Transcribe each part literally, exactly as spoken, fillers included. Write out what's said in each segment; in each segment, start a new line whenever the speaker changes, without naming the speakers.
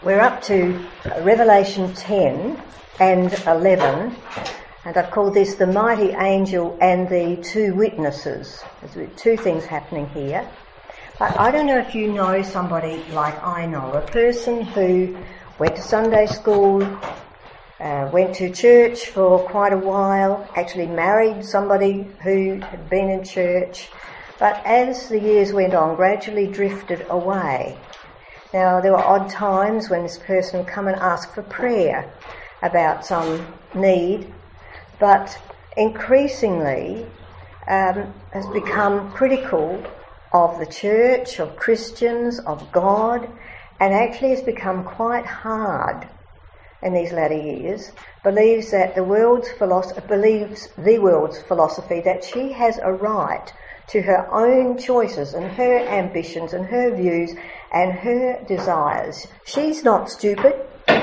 We're up to Revelation ten and eleven, and I've called this the mighty angel and the two witnesses. There's two things happening here. But I don't know if you know somebody like I know, a person who went to Sunday school, uh, went to church for quite a while, actually married somebody who had been in church, but as the years went on, gradually drifted away. Now, there were odd times when this person would come and ask for prayer about some need, but increasingly um, has become critical of the church, of Christians, of God, and actually has become quite hard in these latter years, believes that the world's philosophy, believes the world's philosophy that she has a right to her own choices and her ambitions and her views and her desires. She's not stupid,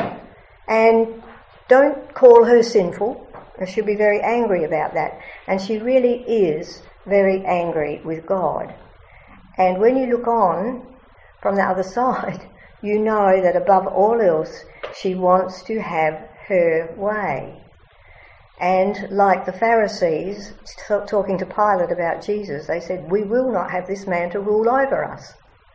and don't call her sinful. She'll be very angry about that. And she really is very angry with God. And when you look on from the other side, you know that above all else, she wants to have her way. And like the Pharisees t- talking to Pilate about Jesus, they said, "We will not have this man to rule over us."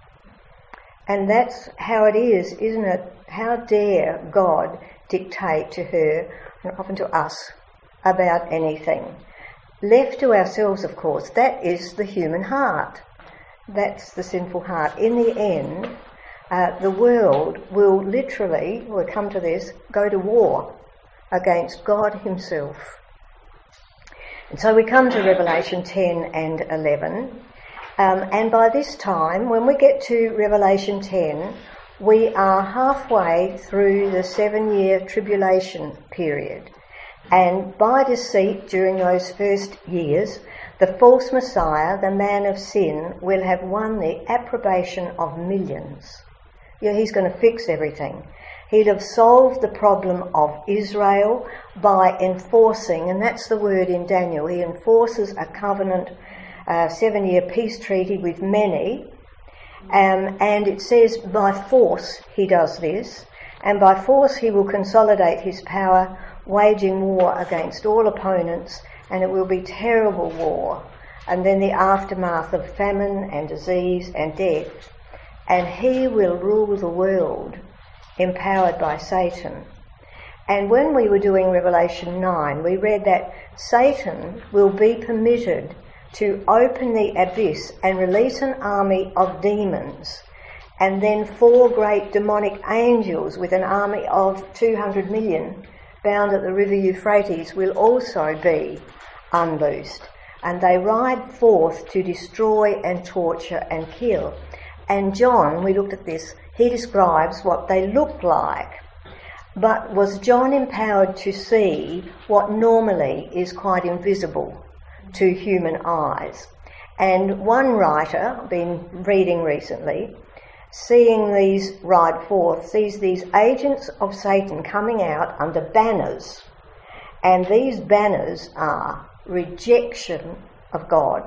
And that's how it is, isn't it? How dare God dictate to her, and often to us, about anything? Left to ourselves, of course, that is the human heart. That's the sinful heart. In the end, uh, the world will literally, we'll come to this, go to war against God himself. And so we come to Revelation ten and eleven. Um, and by this time, when we get to Revelation ten, we are halfway through the seven-year tribulation period. And by deceit during those first years, the false Messiah, the man of sin, will have won the approbation of millions. Yeah, he's going to fix everything. He'd have solved the problem of Israel by enforcing, and that's the word in Daniel, he enforces a covenant, a seven-year peace treaty with many, um, and it says by force he does this, and by force he will consolidate his power, waging war against all opponents, and it will be terrible war, and then the aftermath of famine and disease and death, and he will rule the world empowered by Satan. And when we were doing Revelation nine, we read that Satan will be permitted to open the abyss and release an army of demons, and then four great demonic angels with an army of two hundred million bound at the river Euphrates will also be unloosed, and they ride forth to destroy and torture and kill. And John, we looked at this, he describes what they look like. But was John empowered to see what normally is quite invisible to human eyes? And one writer, I've been reading recently, seeing these ride forth, sees these agents of Satan coming out under banners. And these banners are rejection of God,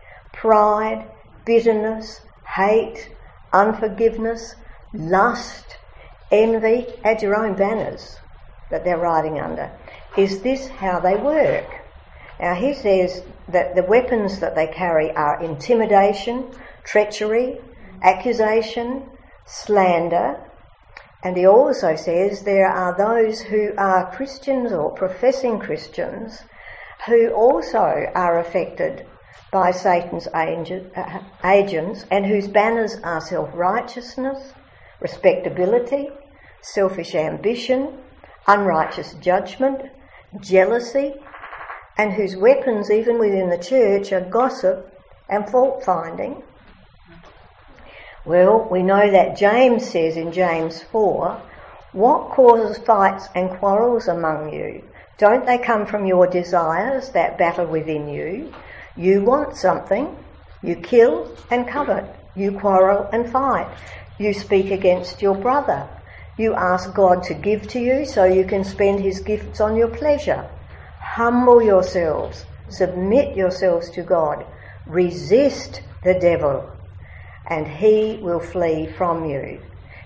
pride, bitterness, hate, unforgiveness, lust, envy. Add your own banners that they're riding under. Is this how they work? Now he says that the weapons that they carry are intimidation, treachery, accusation, slander, and he also says there are those who are Christians or professing Christians who also are affected by Satan's agents, and whose banners are self-righteousness, respectability, selfish ambition, unrighteous judgment, jealousy, and whose weapons, even within the church, are gossip and fault-finding. Well, we know that James says in James four, "What causes fights and quarrels among you? Don't they come from your desires that battle within you? You want something, you kill and covet, you quarrel and fight, you speak against your brother, you ask God to give to you so you can spend his gifts on your pleasure. Humble yourselves, submit yourselves to God, resist the devil, and he will flee from you.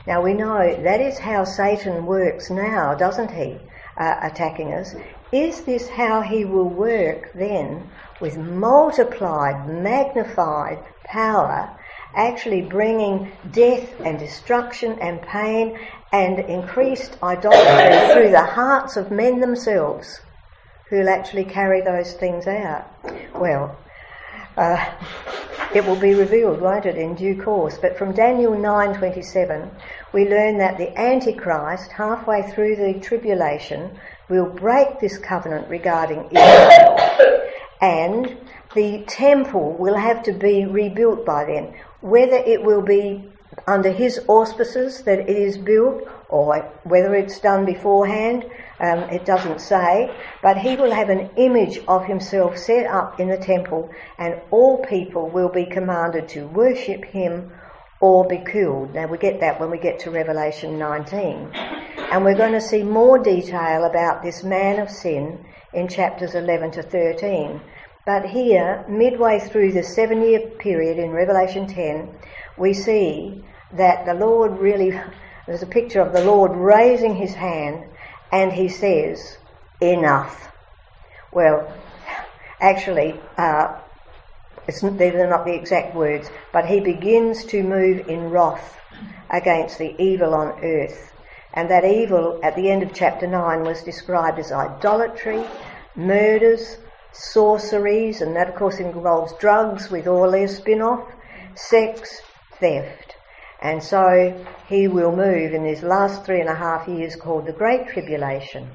Now we know that is how Satan works now, doesn't he, uh, attacking us. Is this how he will work then, with multiplied, magnified power, actually bringing death and destruction and pain and increased idolatry through the hearts of men themselves, who'll actually carry those things out? Well, uh, it will be revealed, won't it, in due course. But from Daniel nine twenty-seven, we learn that the Antichrist, halfway through the tribulation, will break this covenant regarding Israel, and the temple will have to be rebuilt by then. Whether it will be under his auspices that it is built, or whether it's done beforehand, um, it doesn't say, but he will have an image of himself set up in the temple, and all people will be commanded to worship him or be killed. Now we get that when we get to Revelation nineteen. And we're going to see more detail about this man of sin in chapters eleven to thirteen. But here, midway through the seven-year period in Revelation ten, we see that the Lord really, there's a picture of the Lord raising his hand, and he says, enough. Well, actually, uh, it's, these are not the exact words, but he begins to move in wrath against the evil on earth. And that evil at the end of chapter nine was described as idolatry, murders, sorceries, and that of course involves drugs with all their spin-off, sex, theft. And so he will move in these last three and a half years called the Great Tribulation.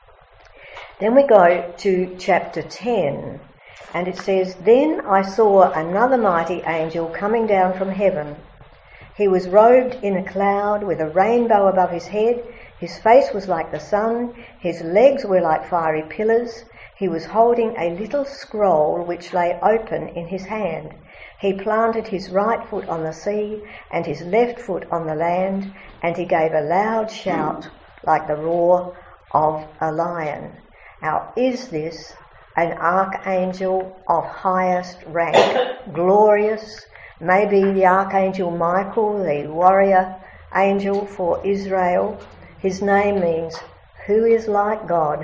Then we go to chapter ten, and it says, Then I saw another mighty angel coming down from heaven. He was robed in a cloud with a rainbow above his head. His face was like the sun. His legs were like fiery pillars. He was holding a little scroll which lay open in his hand. He planted his right foot on the sea and his left foot on the land, and he gave a loud shout like the roar of a lion. Now, is this an archangel of highest rank, glorious? Maybe the archangel Michael, the warrior angel for Israel. His name means, who is like God?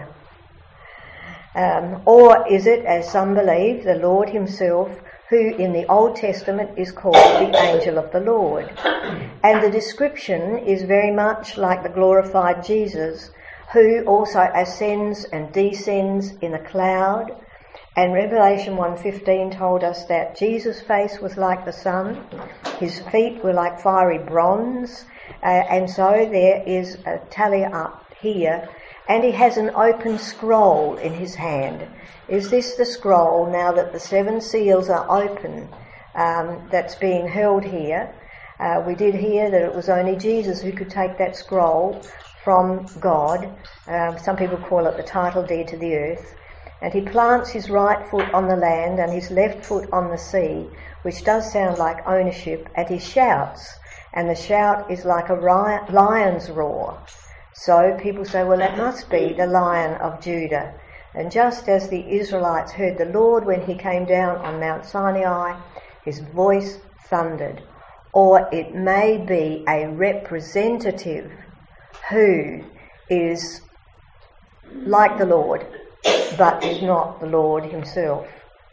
Um, or is it, as some believe, the Lord himself, who in the Old Testament is called the angel of the Lord? And the description is very much like the glorified Jesus, who also ascends and descends in a cloud. And Revelation one fifteen told us that Jesus' face was like the sun, his feet were like fiery bronze, uh, and so there is a tally up here. And he has an open scroll in his hand. Is this the scroll, now that the seven seals are open, um, that's being held here? Uh, we did hear that it was only Jesus who could take that scroll from God. Um, some people call it the title deed to the earth. And he plants his right foot on the land and his left foot on the sea, which does sound like ownership, and he shouts. And the shout is like a ri- lion's roar. So people say, well, that must be the Lion of Judah. And just as the Israelites heard the Lord when he came down on Mount Sinai, his voice thundered. Or it may be a representative who is like the Lord, but is not the Lord himself.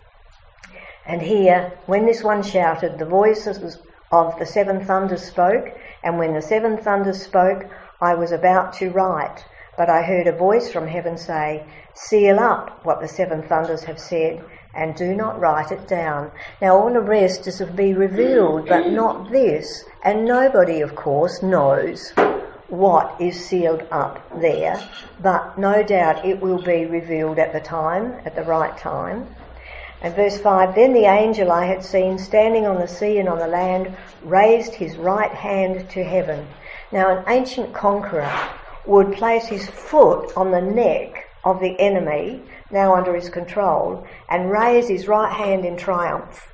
And here, when this one shouted, the voices of the seven thunders spoke, and when the seven thunders spoke, I was about to write, but I heard a voice from heaven say, seal up what the seven thunders have said, and do not write it down. Now all the rest is to be revealed, but not this. And nobody, of course, knows what is sealed up there, but no doubt it will be revealed at the time, at the right time. And verse five, then the angel I had seen standing on the sea and on the land raised his right hand to heaven. Now an ancient conqueror would place his foot on the neck of the enemy, now under his control, and raise his right hand in triumph.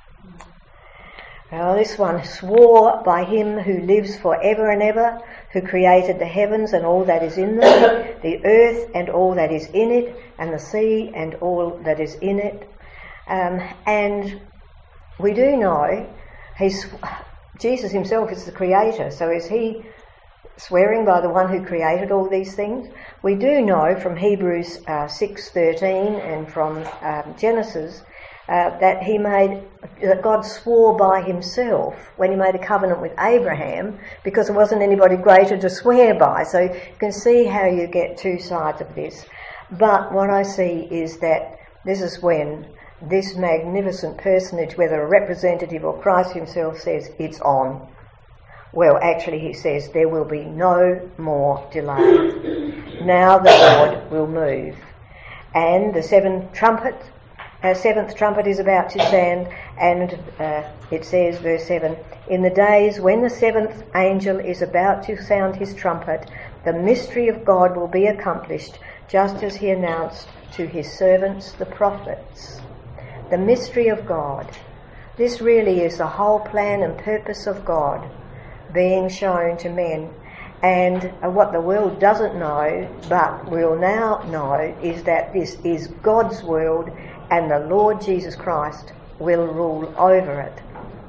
Well, this one swore by him who lives for ever and ever, who created the heavens and all that is in them, the earth and all that is in it, and the sea and all that is in it. Um, and we do know he's, Jesus himself is the creator, so is he swearing by the one who created all these things. We do know from Hebrews uh, six thirteen and from um, Genesis uh, that he made that God swore by himself when he made a covenant with Abraham, because there wasn't anybody greater to swear by. So you can see how you get two sides of this. But what I see is that this is when this magnificent personage, whether a representative or Christ himself, says it's on. Well, actually he says there will be no more delay. Now the Lord will move. And the seventh trumpet, uh, seventh trumpet is about to sound, and uh, it says, verse seven, in the days when the seventh angel is about to sound his trumpet, the mystery of God will be accomplished, just as he announced to his servants the prophets. The mystery of God. This really is the whole plan and purpose of God being shown to men. And uh, what the world doesn't know, but will now know, is that this is God's world and the Lord Jesus Christ will rule over it.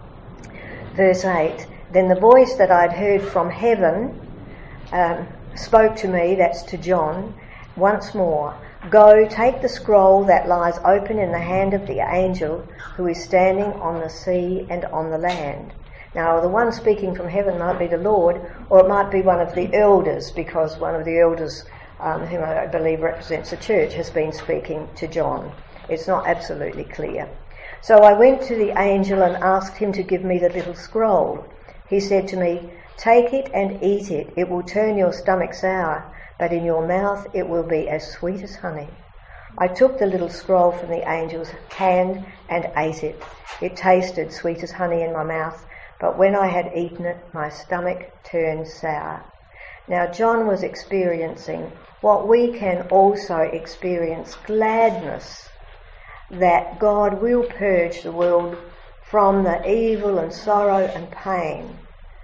Verse eight, then the voice that I'd heard from heaven um, spoke to me, that's to John, once more, go, take the scroll that lies open in the hand of the angel who is standing on the sea and on the land. Now, the one speaking from heaven might be the Lord, or it might be one of the elders, because one of the elders, um, whom I believe represents the church, has been speaking to John. It's not absolutely clear. So I went to the angel and asked him to give me the little scroll. He said to me, take it and eat it. It will turn your stomach sour, but in your mouth it will be as sweet as honey. I took the little scroll from the angel's hand and ate it. It tasted sweet as honey in my mouth, but when I had eaten it, my stomach turned sour. Now John was experiencing what we can also experience, gladness that God will purge the world from the evil and sorrow and pain.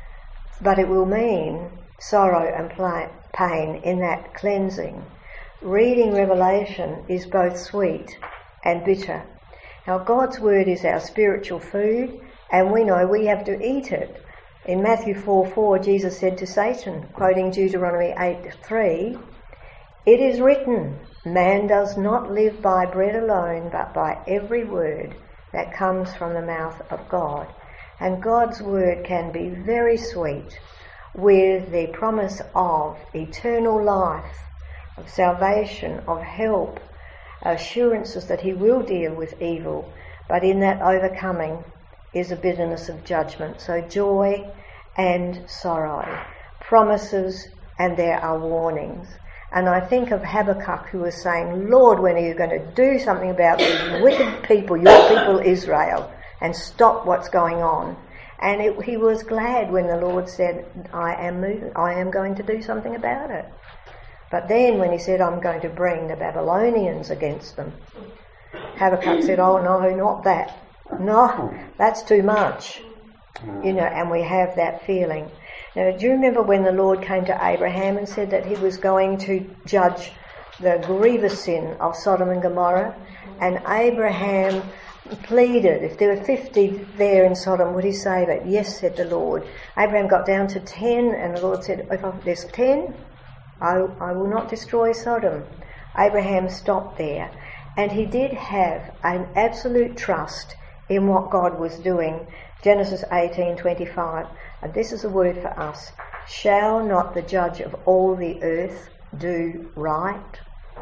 But it will mean sorrow and pain in that cleansing. Reading Revelation is both sweet and bitter. Now God's word is our spiritual food, and we know we have to eat it. In Matthew four four, Jesus said to Satan, quoting Deuteronomy eight three, it is written, man does not live by bread alone, but by every word that comes from the mouth of God. And God's word can be very sweet, with the promise of eternal life, of salvation, of help, assurances that he will deal with evil, but in that overcoming is a bitterness of judgment. So joy and sorrow, promises, and there are warnings. And I think of Habakkuk, who was saying, Lord, when are you going to do something about these wicked people, your people Israel, and stop what's going on? And it, he was glad when the Lord said, I am moving, I am going to do something about it. But then when he said, I'm going to bring the Babylonians against them, Habakkuk said, oh no, not that. No, that's too much. You know, and we have that feeling. Now, do you remember when the Lord came to Abraham and said that he was going to judge the grievous sin of Sodom and Gomorrah? And Abraham pleaded, if there were fifty there in Sodom, would he save it? Yes, said the Lord. Abraham got down to ten, and the Lord said, if there's ten, I, I will not destroy Sodom. Abraham stopped there, and he did have an absolute trust in what God was doing. Genesis eighteen twenty-five, and this is a word for us. Shall not the judge of all the earth do right?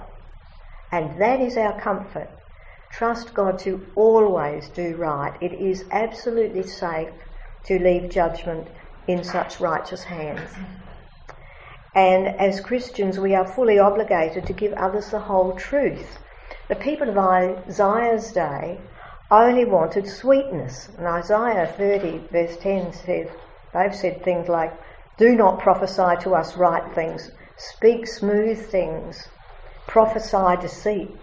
And that is our comfort. Trust God to always do right. It is absolutely safe to leave judgment in such righteous hands. And as Christians, we are fully obligated to give others the whole truth. The people of Isaiah's day only wanted sweetness. And Isaiah thirty verse ten says, they've said things like, do not prophesy to us right things, speak smooth things, prophesy deceits.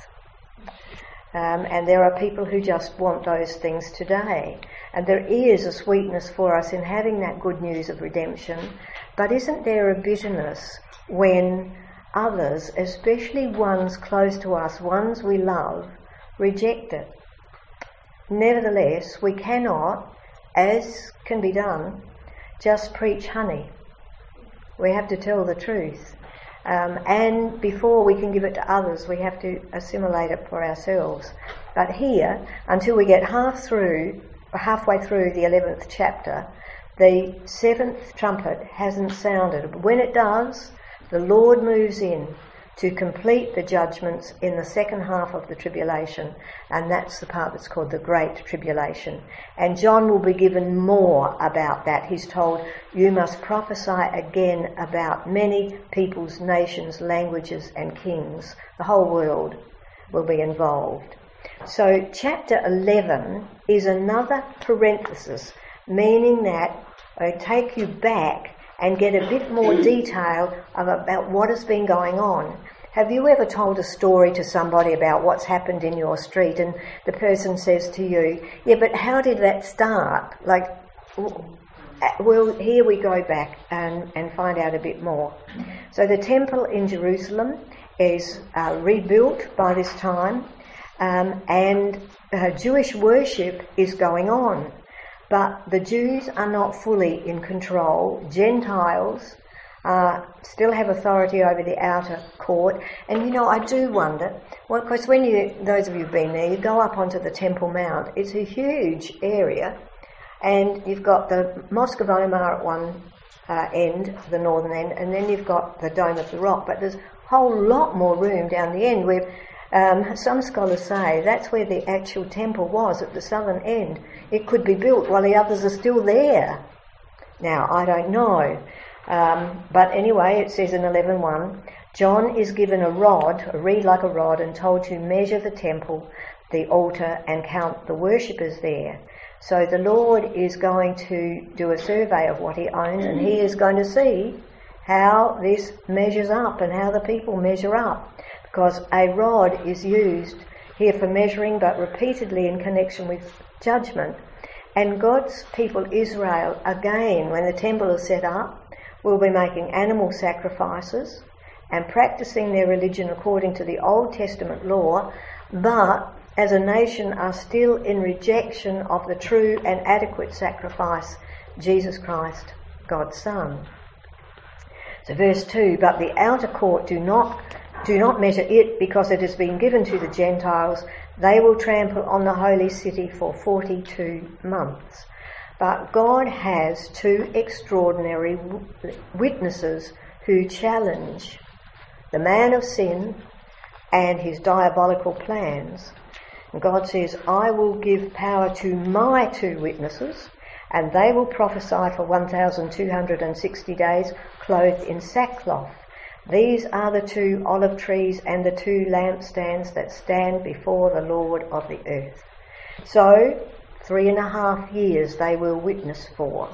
Um, and there are people who just want those things today. And there is a sweetness for us in having that good news of redemption. But isn't there a bitterness when others, especially ones close to us, ones we love, reject it? Nevertheless, we cannot, as can be done, just preach honey. We have to tell the truth. Um, and before we can give it to others, we have to assimilate it for ourselves. But here, until we get half through, halfway through the eleventh chapter, the seventh trumpet hasn't sounded. But when it does, the Lord moves in to complete the judgments in the second half of the tribulation, and that's the part that's called the Great Tribulation. And John will be given more about that. He's told, you must prophesy again about many peoples, nations, languages and kings. The whole world will be involved. So chapter eleven is another parenthesis, meaning that I take you back and get a bit more detail of, about what has been going on. Have you ever told a story to somebody about what's happened in your street and the person says to you, yeah, but how did that start? Like, well, here we go back and, and find out a bit more. So the temple in Jerusalem is uh, rebuilt by this time, um, and uh, Jewish worship is going on. But the Jews are not fully in control. Gentiles uh, still have authority over the outer court. And, you know, I do wonder, well, because when you, those of you who've been there, you go up onto the Temple Mount. It's a huge area. And you've got the Mosque of Omar at one uh, end, the northern end, and then you've got the Dome of the Rock. But there's a whole lot more room down the end where Um, some scholars say that's where the actual temple was, at the southern end. It could be built while the others are still there. Now, I don't know. Um, but anyway, it says in eleven one, John is given a rod, a reed like a rod, and told to measure the temple, the altar, and count the worshippers there. So the Lord is going to do a survey of what he owns, and he is going to see how this measures up and how the people measure up. Because a rod is used here for measuring, but repeatedly in connection with judgment. And God's people, Israel, again, when the temple is set up, will be making animal sacrifices and practicing their religion according to the Old Testament law, but as a nation are still in rejection of the true and adequate sacrifice, Jesus Christ, God's Son. So verse two, but the outer court do not Do not measure it, because it has been given to the Gentiles. They will trample on the holy city for forty-two months. But God has two extraordinary witnesses who challenge the man of sin and his diabolical plans. And God says, I will give power to my two witnesses, and they will prophesy for one thousand two hundred sixty days, clothed in sackcloth. These are the two olive trees and the two lampstands that stand before the Lord of the earth. So, three and a half years they will witness for.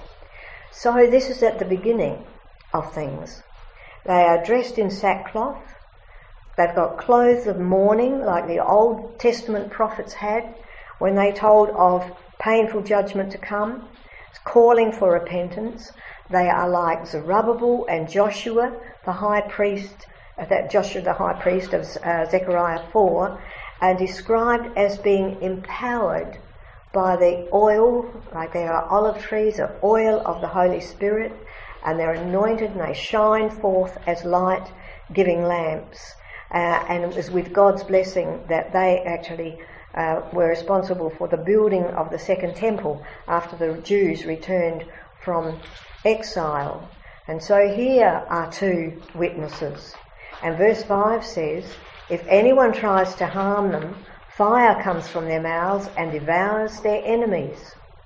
So this is at the beginning of things. They are dressed in sackcloth. They've got clothes of mourning like the Old Testament prophets had when they told of painful judgment to come, calling for repentance. They are like Zerubbabel and Joshua, the high priest, uh, that Joshua the high priest of uh, Zechariah four, and described as being empowered by the oil, like they are olive trees, of oil of the Holy Spirit, and they're anointed and they shine forth as light, giving lamps. Uh, and it was with God's blessing that they actually uh, were responsible for the building of the second temple after the Jews returned from exile. And so here are two witnesses. And verse five says, if anyone tries to harm them, fire comes from their mouths and devours their enemies.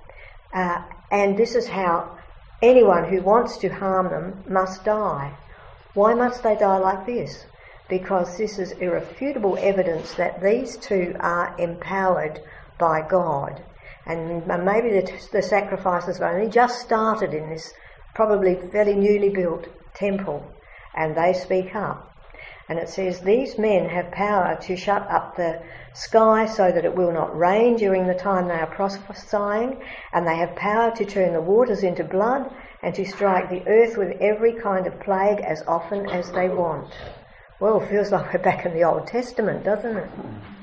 Uh, and this is how anyone who wants to harm them must die. Why must they die like this? Because this is irrefutable evidence that these two are empowered by God. And maybe the, the sacrifices have only just started in this probably fairly newly built temple, and they speak up. And it says, these men have power to shut up the sky so that it will not rain during the time they are prophesying, and they have power to turn the waters into blood and to strike the earth with every kind of plague as often as they want. Well, it feels like we're back in the Old Testament, doesn't it?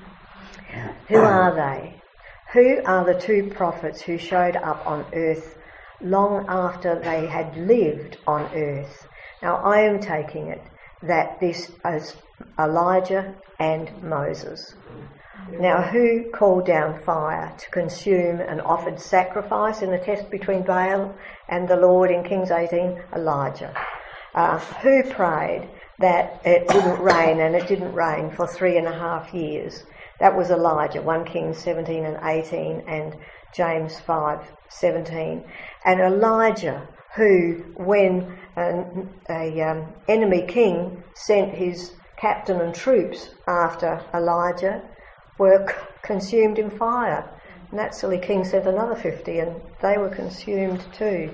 Who are they? Who are the two prophets who showed up on earth long after they had lived on earth? Now I am taking it that this is Elijah and Moses. Now who called down fire to consume and offered sacrifice in the test between Baal and the Lord in Kings eighteen? Elijah. Uh, who prayed that it didn't rain, and it didn't rain for three and a half years? That was Elijah, First Kings seventeen and eighteen and James five seventeen. And Elijah, who, when an a, um, enemy king sent his captain and troops after Elijah, were c- consumed in fire. Naturally, king sent another fifty, and they were consumed too.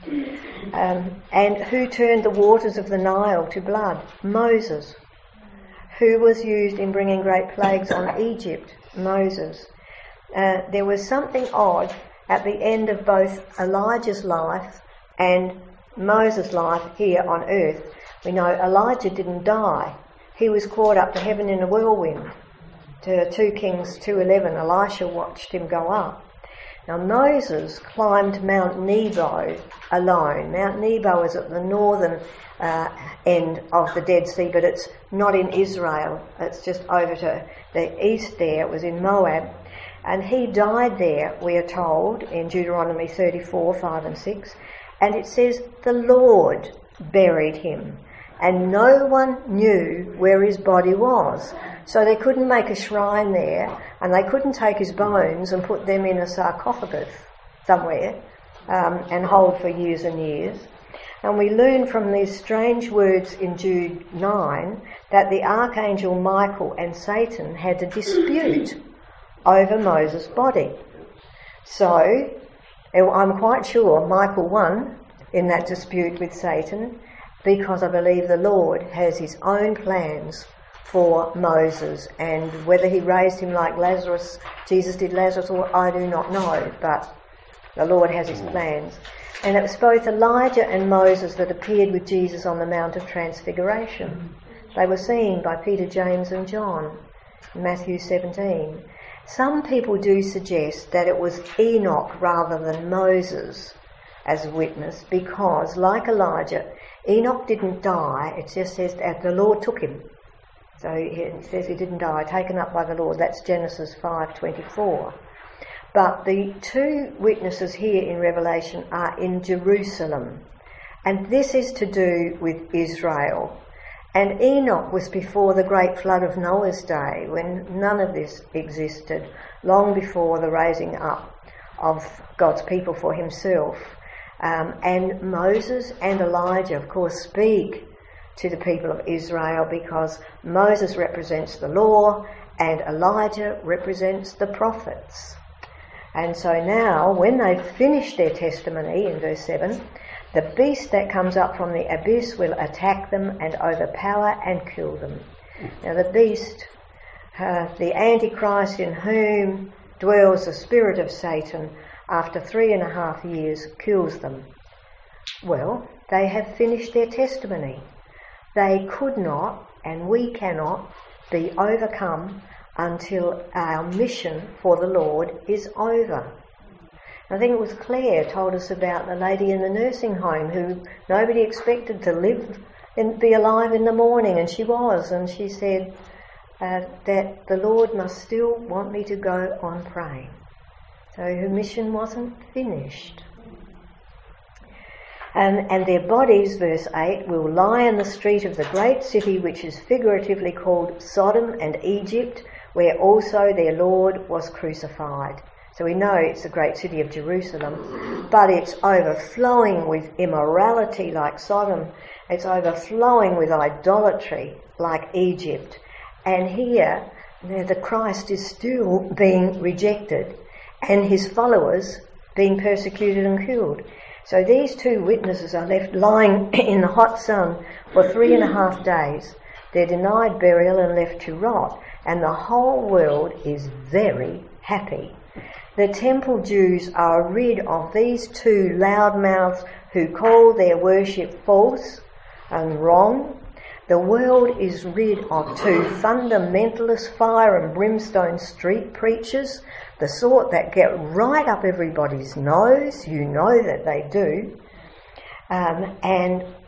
Um, and who turned the waters of the Nile to blood? Moses. Who was used in bringing great plagues on Egypt? Moses. Uh, there was something odd at the end of both Elijah's life and Moses' life here on earth. We know Elijah didn't die. He was caught up to heaven in a whirlwind. To Second Kings two eleven, Elisha watched him go up. Now Moses climbed Mount Nebo alone. Mount Nebo is at the northern uh, end of the Dead Sea, but it's not in Israel. It's just over to the east there. It was in Moab. And he died there, we are told, in Deuteronomy thirty-four, five and six. And it says, the Lord buried him, and no one knew where his body was. So they couldn't make a shrine there, and they couldn't take his bones and put them in a sarcophagus somewhere um, and hold for years and years. And we learn from these strange words in Jude nine that the archangel Michael and Satan had a dispute over Moses' body. So I'm quite sure Michael won in that dispute with Satan, because I believe the Lord has his own plans for Moses, and whether he raised him like Lazarus, Jesus did Lazarus, or I do not know, but the Lord has his plans. And it was both Elijah and Moses that appeared with Jesus on the Mount of Transfiguration. They were seen by Peter, James and John in Matthew seventeen. Some people do suggest that it was Enoch rather than Moses as a witness, because like Elijah, Enoch didn't die. It just says that the Lord took him. So it says he didn't die, taken up by the Lord. That's Genesis five twenty-four. But the two witnesses here in Revelation are in Jerusalem. And this is to do with Israel. And Enoch was before the great flood of Noah's day, when none of this existed, long before the raising up of God's people for himself. Um, and Moses and Elijah, of course, speak to the people of Israel, because Moses represents the law and Elijah represents the prophets. And so now, when they've finished their testimony, in verse seven, the beast that comes up from the abyss will attack them and overpower and kill them. Now the beast, uh, the Antichrist, in whom dwells the spirit of Satan, after three and a half years kills them. Well, they have finished their testimony. They could not, and we cannot, be overcome until our mission for the Lord is over. I think it was Claire told us about the lady in the nursing home who nobody expected to live and be alive in the morning, and she was, and she said uh, that the Lord must still want me to go on praying. So her mission wasn't finished. And, and their bodies, verse eight, will lie in the street of the great city, which is figuratively called Sodom and Egypt, where also their Lord was crucified. So we know it's the great city of Jerusalem, but it's overflowing with immorality like Sodom. It's overflowing with idolatry like Egypt. And here, the Christ is still being rejected, and his followers being persecuted and killed. So these two witnesses are left lying in the hot sun for three and a half days. They're denied burial and left to rot, and the whole world is very happy. The temple Jews are rid of these two loudmouths who call their worship false and wrong. The world is rid of two fundamentalist fire and brimstone street preachers, the sort that get right up everybody's nose. You know that they do. Um, and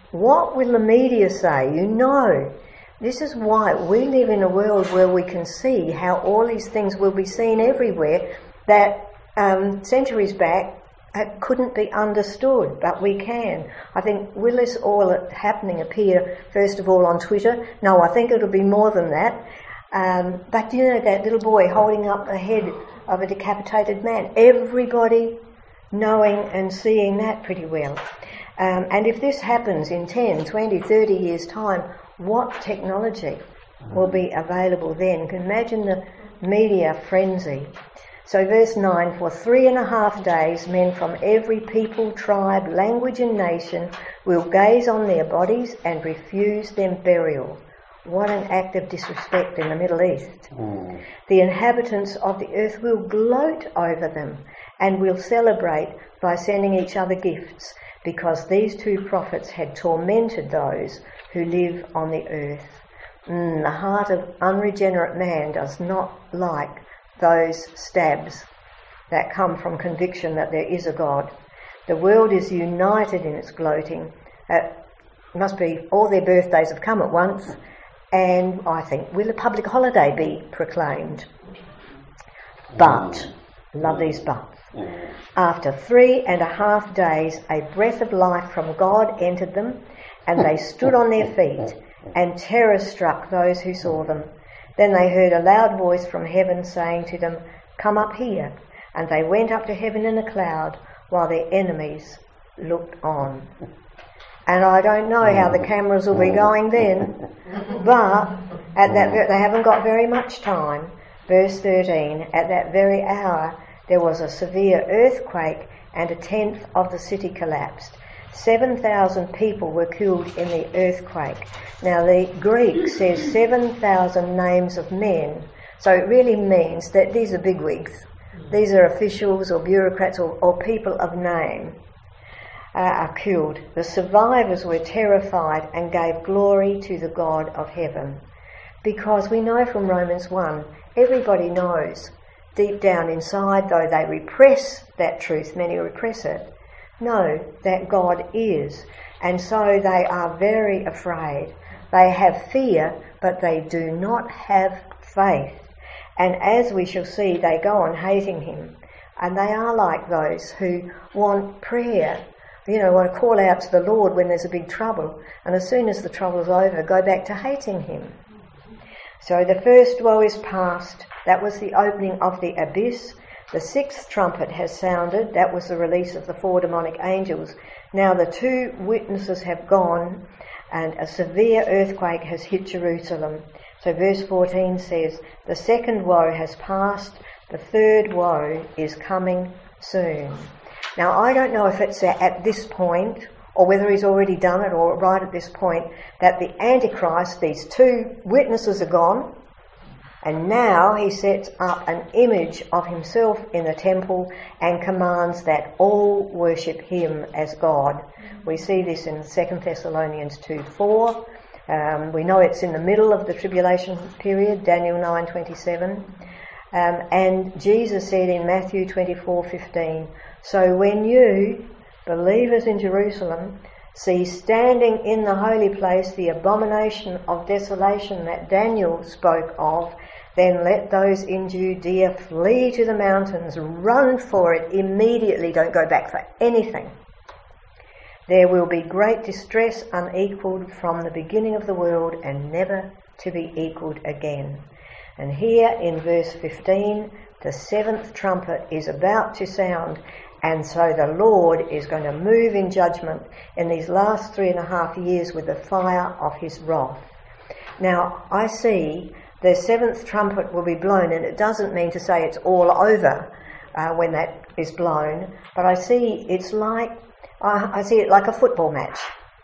What will the media say? You know, this is why we live in a world where we can see how all these things will be seen everywhere that um, centuries back it couldn't be understood, but we can. I think, will this all happening appear first of all on Twitter? No, I think it'll be more than that. Um, but you know, that little boy holding up the head of a decapitated man, everybody knowing and seeing that pretty well. Um, and if this happens in ten, twenty, thirty years' time, what technology will be available then? You can imagine the media frenzy. So verse nine, for three and a half days men from every people, tribe, language and nation will gaze on their bodies and refuse them burial. What an act of disrespect in the Middle East. Mm. The inhabitants of the earth will gloat over them and will celebrate by sending each other gifts, because these two prophets had tormented those who live on the earth. Mm, the heart of unregenerate man does not like those stabs that come from conviction that there is a God. The world is united in its gloating. It must be all their birthdays have come at once, and I think, will a public holiday be proclaimed? But, love these buts, after three and a half days a breath of life from God entered them, and they stood on their feet, and terror struck those who saw them. Then they heard a loud voice from heaven saying to them, come up here. And they went up to heaven in a cloud, while their enemies looked on. And I don't know how the cameras will be going then, but at that ver- they haven't got very much time. Verse thirteen, at that very hour there was a severe earthquake, and a tenth of the city collapsed. Seven thousand people were killed in the earthquake. Now the Greek says seven thousand names of men, so it really means that these are bigwigs. These are officials or bureaucrats or, or people of name uh, are killed. The survivors were terrified and gave glory to the God of heaven. Because we know from Romans one, everybody knows deep down inside, though they repress that truth, many repress it, know that God is, and so they are very afraid. They have fear, but they do not have faith. And as we shall see, they go on hating him. And they are like those who want prayer, you know, want to call out to the Lord when there's a big trouble, and as soon as the trouble's over, go back to hating him. So the first woe is past. That was the opening of the abyss. The sixth trumpet has sounded. That was the release of the four demonic angels. Now the two witnesses have gone, and a severe earthquake has hit Jerusalem. So verse fourteen says, the second woe has passed, the third woe is coming soon. Now I don't know if it's at this point, or whether he's already done it, or right at this point, that the Antichrist, these two witnesses are gone, and now he sets up an image of himself in the temple and commands that all worship him as God. We see this in Second Thessalonians two four. Um, we know it's in the middle of the tribulation period, Daniel nine twenty-seven. Um, and Jesus said in Matthew twenty-four fifteen, so when you, believers in Jerusalem, see standing in the holy place the abomination of desolation that Daniel spoke of, then let those in Judea flee to the mountains, run for it immediately, don't go back for anything. There will be great distress unequalled from the beginning of the world and never to be equalled again. And here in verse fifteen, the seventh trumpet is about to sound, and so the Lord is going to move in judgment in these last three and a half years with the fire of his wrath. Now, I see the seventh trumpet will be blown, and it doesn't mean to say it's all over uh, when that is blown, but I see it's like, I, I see it like a football match.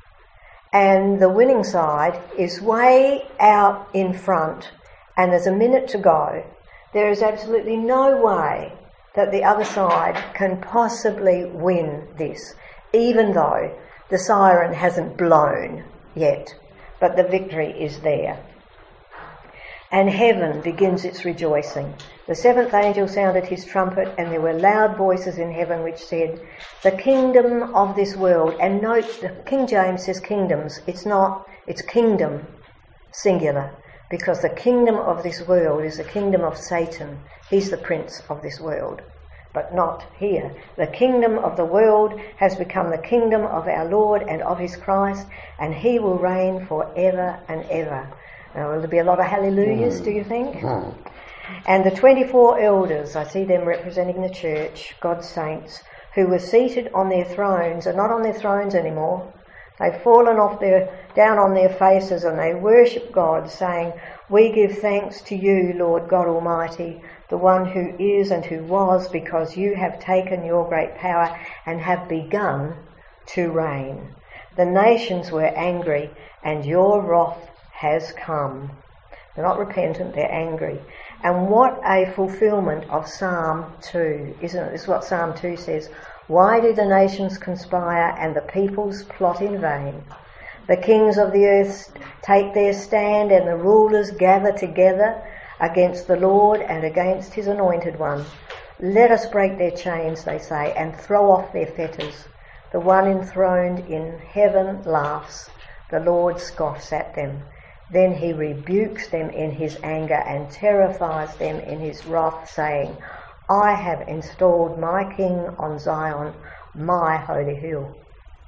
And the winning side is way out in front, and there's a minute to go. There is absolutely no way that the other side can possibly win this, even though the siren hasn't blown yet, but the victory is there. and heaven begins its rejoicing. The seventh angel sounded his trumpet, and there were loud voices in heaven which said, the kingdom of this world, and note the King James says kingdoms, it's not, it's kingdom, singular, because the kingdom of this world is the kingdom of Satan. He's the prince of this world, but not here. The kingdom of the world has become the kingdom of our Lord and of his Christ, and he will reign forever and ever. Now, will there be a lot of hallelujahs, do you think? Mm. And the twenty-four elders, I see them representing the church, God's saints, who were seated on their thrones, are not on their thrones anymore. They've fallen off their, down on their faces, and they worship God, saying, we give thanks to you, Lord God Almighty, the one who is and who was, because you have taken your great power and have begun to reign. The nations were angry, and your wrath has come. They're not repentant, they're angry. And what a fulfilment of Psalm two, isn't it? This is what Psalm two says. Why do the nations conspire and the peoples plot in vain? The kings of the earth take their stand, and the rulers gather together against the Lord and against his anointed one. Let us break their chains, they say, and throw off their fetters. The one enthroned in heaven laughs. The Lord scoffs at them. Then he rebukes them in his anger and terrifies them in his wrath, saying, I have installed my king on Zion, my holy hill.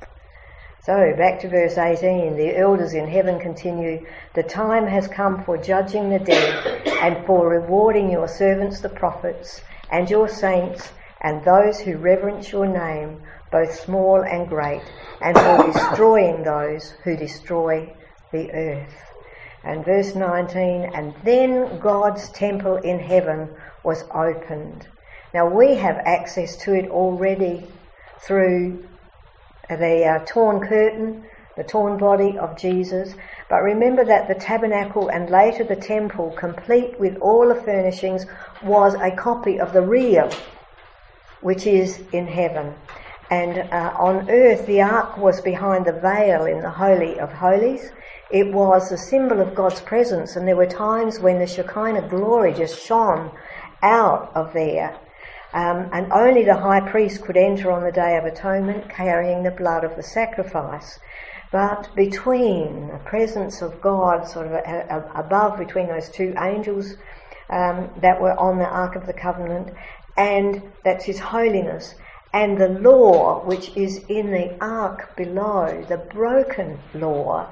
So, back to verse eighteen, the elders in heaven continue, the time has come for judging the dead and for rewarding your servants the prophets and your saints and those who reverence your name, both small and great, and for destroying those who destroy the earth. And verse nineteen, and then God's temple in heaven was opened. Now we have access to it already through the uh, torn curtain, the torn body of Jesus. But remember that the tabernacle and later the temple, complete with all the furnishings, was a copy of the real, which is in heaven. And uh, on earth the ark was behind the veil in the Holy of Holies. It was a symbol of God's presence, and there were times when the Shekinah glory just shone out of there. Um, and only the high priest could enter on the Day of Atonement carrying the blood of the sacrifice. But between the presence of God, sort of a, a, above, between those two angels um, that were on the Ark of the Covenant, and that's His holiness, and the law which is in the Ark below, the broken law,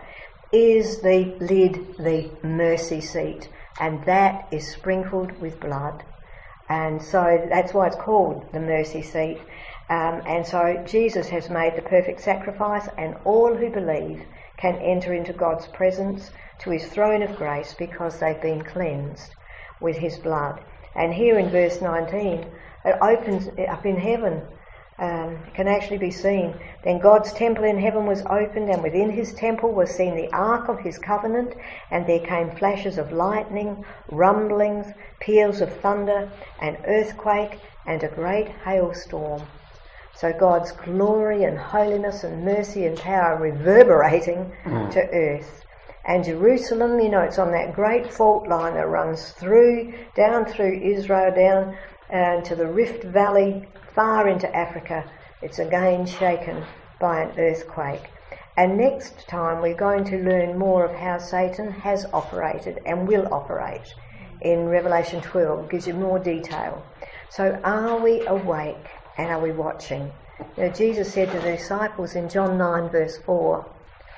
is the lid, the mercy seat, and that is sprinkled with blood. And so that's why it's called the mercy seat. Um, and so Jesus has made the perfect sacrifice, and all who believe can enter into God's presence, to his throne of grace, because they've been cleansed with his blood. And here in verse nineteen, it opens up in heaven. Um, can actually be seen. Then God's temple in heaven was opened, and within his temple was seen the ark of his covenant, and there came flashes of lightning, rumblings, peals of thunder, an earthquake, and a great hailstorm. So God's glory and holiness and mercy and power reverberating mm. to earth. And Jerusalem, you know, it's on that great fault line that runs through, down through Israel, down uh, to the Rift Valley, far into Africa. It's again shaken by an earthquake. And next time we're going to learn more of how Satan has operated and will operate in Revelation twelve. It gives you more detail. So are we awake and are we watching? You know, Jesus said to the disciples in John nine verse four,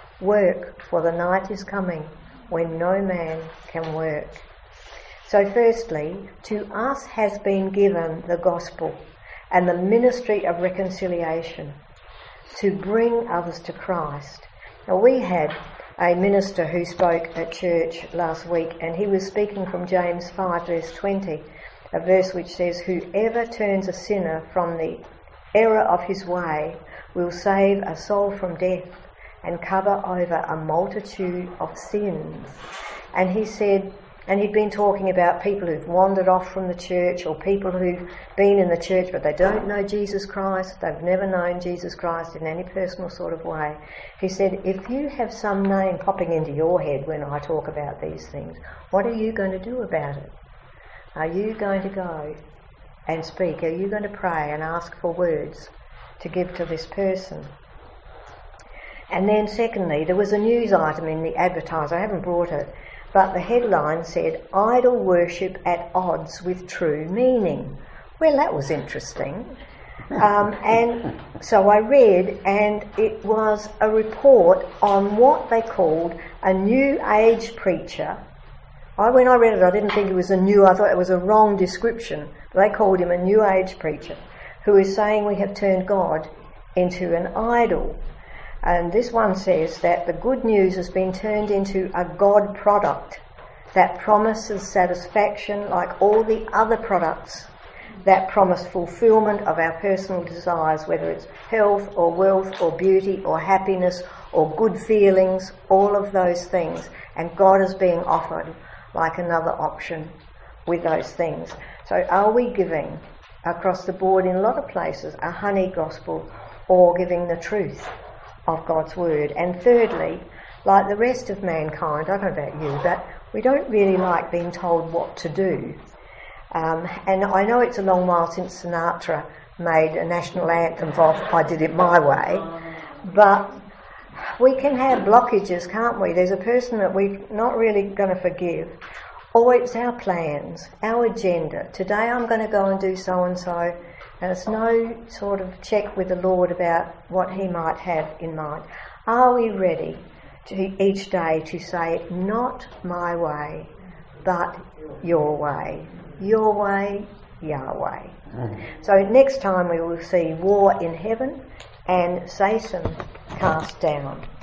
work, for the night is coming when no man can work. So firstly, to us has been given the gospel and the ministry of reconciliation to bring others to Christ. Now, we had a minister who spoke at church last week, and he was speaking from James five verse twenty, a verse which says, whoever turns a sinner from the error of his way will save a soul from death and cover over a multitude of sins. And he said, And he'd been talking about people who've wandered off from the church, or people who've been in the church but they don't know Jesus Christ, they've never known Jesus Christ in any personal sort of way. He said, if you have some name popping into your head when I talk about these things, what are you going to do about it? Are you going to go and speak? Are you going to pray and ask for words to give to this person? And then secondly, there was a news item in the Advertiser, I haven't brought it, but the headline said, idol worship at odds with true meaning. Well, that was interesting. Um, and so I read, and it was a report on what they called a New Age preacher. I, when I read it, I didn't think it was a new, I thought it was a wrong description. They called him a New Age preacher who is saying we have turned God into an idol. And this one says that the good news has been turned into a God product that promises satisfaction like all the other products that promise fulfillment of our personal desires, whether it's health or wealth or beauty or happiness or good feelings, all of those things. And God is being offered like another option with those things. So are we giving across the board in a lot of places a honey gospel, or giving the truth of God's word? And thirdly, like the rest of mankind, I don't know about you, but we don't really like being told what to do. Um, and I know it's a long while since Sinatra made a national anthem of I Did It My Way, but we can have blockages, can't we? There's a person that we're not really going to forgive, or it's our plans, our agenda. Today I'm going to go and do so-and-so, and it's no sort of check with the Lord about what he might have in mind. Are we ready to each day to say, not my way, but your way? Your way, Yahweh. Mm. So next time we will see war in heaven and Satan cast down.